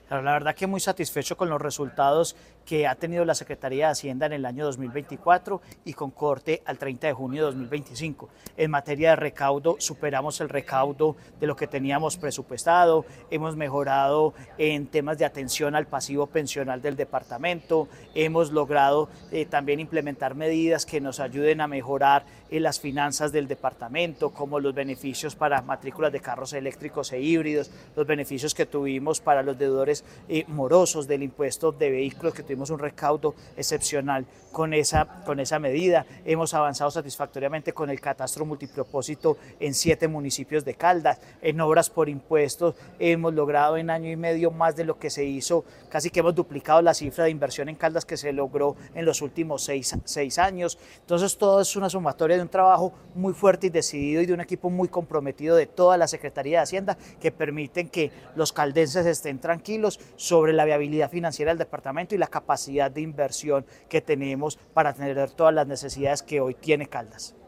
Pero la verdad que muy satisfecho con los resultados que ha tenido la Secretaría de Hacienda en el año 2024 y con corte al 30 de junio de 2025. En materia de recaudo, superamos el recaudo de lo que teníamos presupuestado, hemos mejorado en temas de atención al pasivo pensional del departamento, hemos logrado también implementar medidas que nos ayuden a mejorar las finanzas del departamento, como los beneficios para matrículas de carros eléctricos e híbridos, los beneficios que tuvimos para los deudores morosos del impuesto de vehículos, que tuvimos un recaudo excepcional con esa medida. Hemos avanzado satisfactoriamente con el catastro multipropósito en 7 municipios de Caldas. En obras por impuestos hemos logrado en año y medio más de lo que se hizo, casi que hemos duplicado la cifra de inversión en Caldas que se logró en los últimos 6 años. Entonces todo es una sumatoria de un trabajo muy fuerte y decidido y de un equipo muy comprometido de toda la Secretaría de Hacienda que permiten que los caldenses estén tranquilos sobre la viabilidad financiera del departamento y la capacidad de inversión que tenemos para atender todas las necesidades que hoy tiene Caldas.